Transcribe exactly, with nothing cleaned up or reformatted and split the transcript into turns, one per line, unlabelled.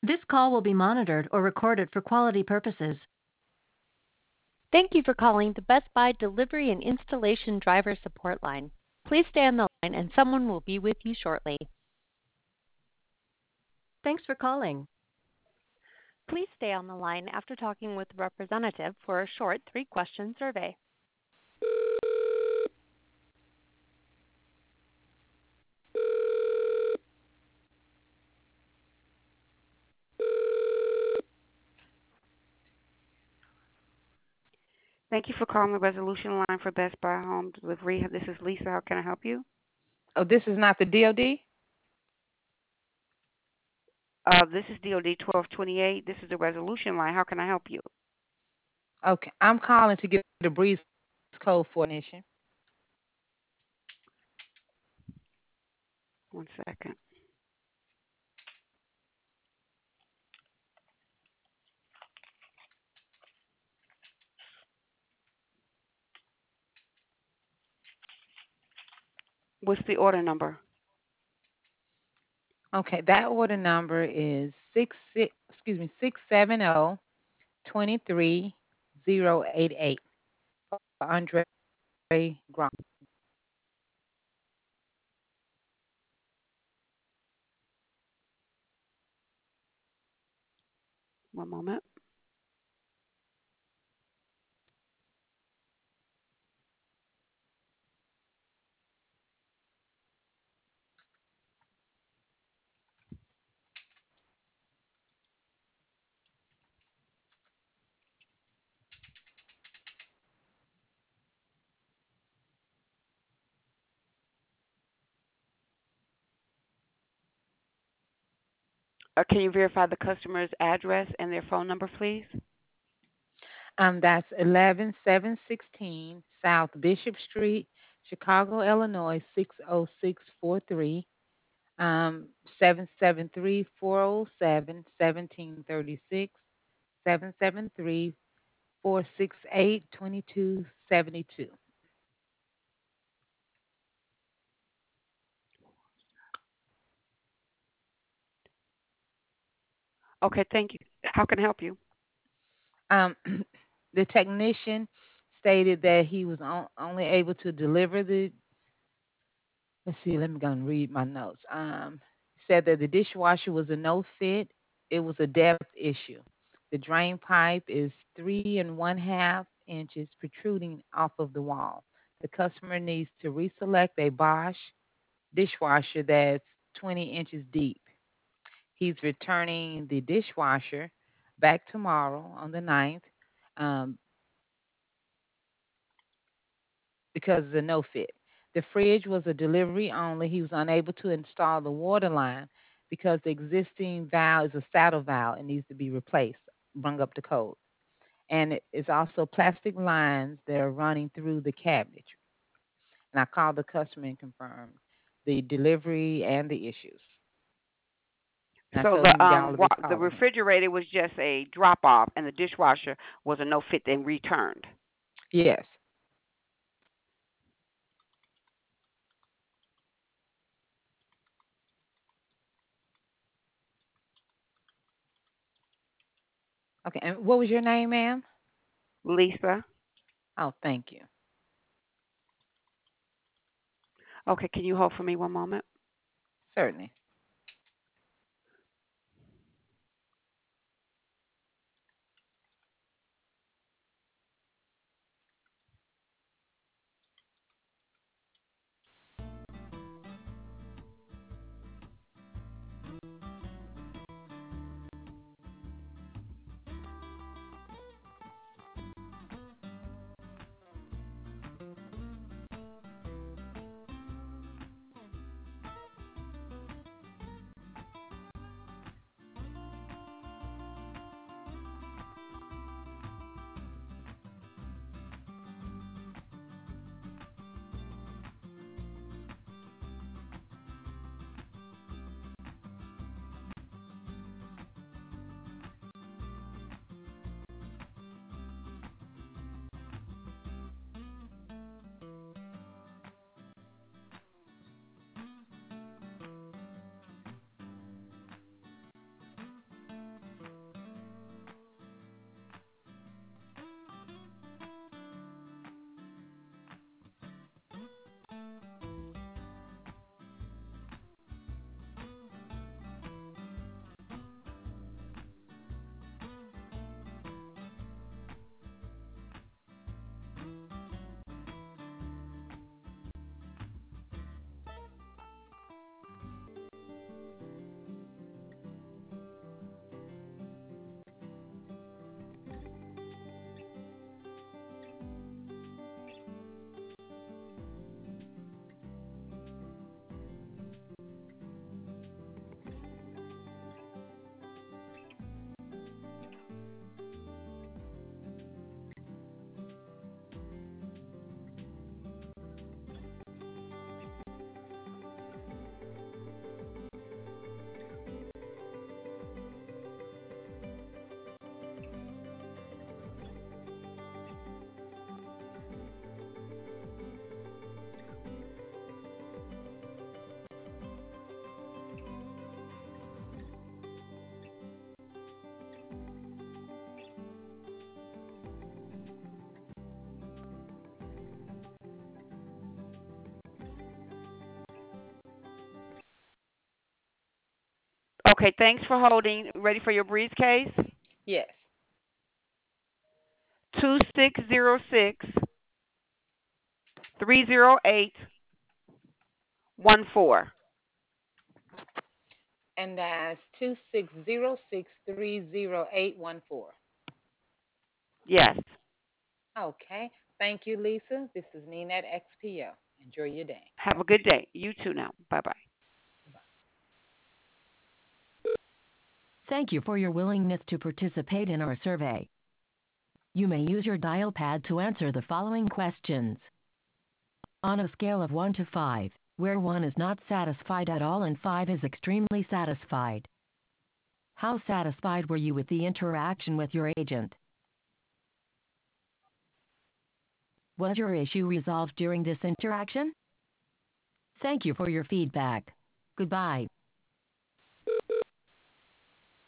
This call will be monitored or recorded for quality purposes.
Thank you for calling the Best Buy Delivery and Installation Driver Support Line. Please stay on the line and someone will be with you shortly.
Thanks for calling.
Please stay on the line after talking with a representative for a short three-question survey.
Thank you for calling the resolution line for Best Buy Home Delivery. This is Lisa. How can I help you?
Oh, this is not the D O D?
Uh, this is D O D twelve twenty-eight. This is the resolution line. How can I help you?
Okay, I'm calling to get the breeze code for ignition.
One second. What's the order number?
Okay, that order number is six six excuse me six seven zero twenty three zero eight eight. Andre Grom.
One moment. Uh, can you verify the customer's address and their phone number, please?
Um, that's eleven seven sixteen South Bishop Street, Chicago, Illinois six oh six four three. Um, seven seven three four zero seven seventeen thirty six. Seven seven three four six eight twenty two seventy two.
Okay, thank you. How can I help you?
Um, the technician stated that he was on, only able to deliver the. Let's see. Let me go and read my notes. Um, said that the dishwasher was a no fit. It was a depth issue. The drain pipe is three and one half inches protruding off of the wall. The customer needs to reselect a Bosch dishwasher that's twenty inches deep. He's returning the dishwasher back tomorrow on the ninth. Um, because of the no fit. The fridge was a delivery only. He was unable to install the water line because the existing valve is a saddle valve and needs to be replaced, bring up the code. And it is also plastic lines that are running through the cabinet. And I called the customer and confirmed the delivery and the issues. And I
So
told
the
him y'all
um
will be
wa- the
calling him.
refrigerator was just a drop off, and the dishwasher was a no fit and returned.
Yes. Okay. And what was your name, ma'am?
Lisa.
Oh, thank you.
Okay, can you hold for me one moment?
Certainly.
Okay, thanks for holding. Ready for your briefcase?
Yes.
Two six zero six three zero eight one four.
And that's two six zero six three zero eight one four.
Yes.
Okay. Thank you, Lisa. This is Nina at X P O. Enjoy your day.
Have a good day. You too now. Bye bye.
Thank you for your willingness to participate in our survey. You may use your dial pad to answer the following questions. On a scale of one to five, where one is not satisfied at all and five is extremely satisfied, how satisfied were you with the interaction with your agent? Was your issue resolved during this interaction? Thank you for your feedback. Goodbye.